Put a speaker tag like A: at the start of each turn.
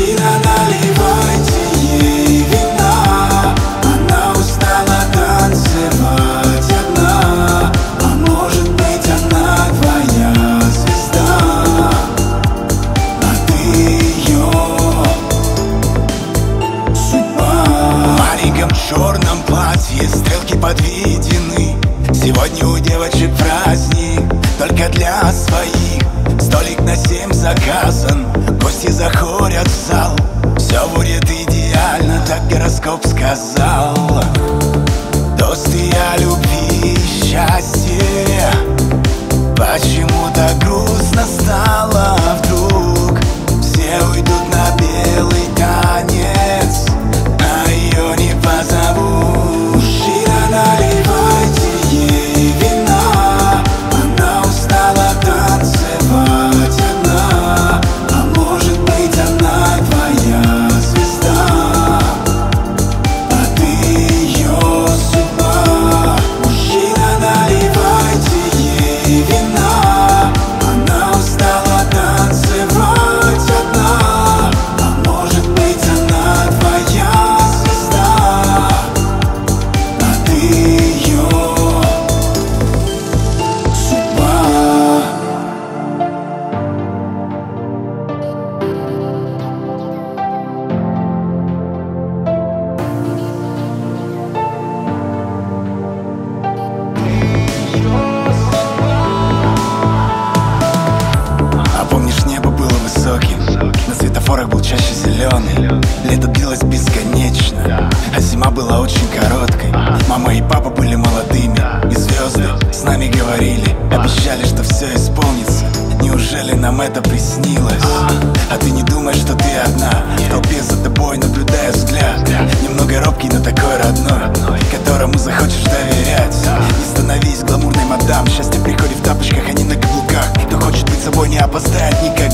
A: Мужчина, наливайте ей вина, она устала танцевать одна. А может быть, она твоя звезда, а ты ее судьба. В маленьком черном платье стрелки подведены. Сегодня у девочек праздник, только для своих. Столик на 7 заказан, гости заходят в зал. Все будет идеально, так гороскоп сказал. Тосты о любви и счастье. Почему так грустно стало вдруг? Все уйдут на белый танец, а ее не позовут. Мужчина, наливайте ей вина, она устала танцевать одна. А может быть, она твоя звезда, а ты ее судьба. Мужчина, наливайте ей вина, она устала танцевать одна. А может быть, она твоя звезда, а ты ее судьба. А помнишь, небо было высоким, на светофорах был чаще зеленый. Лето длилось бесконечно, а зима была очень короткой. Мама и папа были молодыми, и звезды с нами говорили, обещали, что все исполнится. Неужели нам это приснилось? А ты не думаешь, что ты одна, в толпе за тобой наблюдая взгляд, немного робкий, но такой родной, которому захочешь доверять. Не становись гламурной мадам, счастье приходит в тапочках, а не на каблуках. Кто хочет быть собой, не опоздает никогда.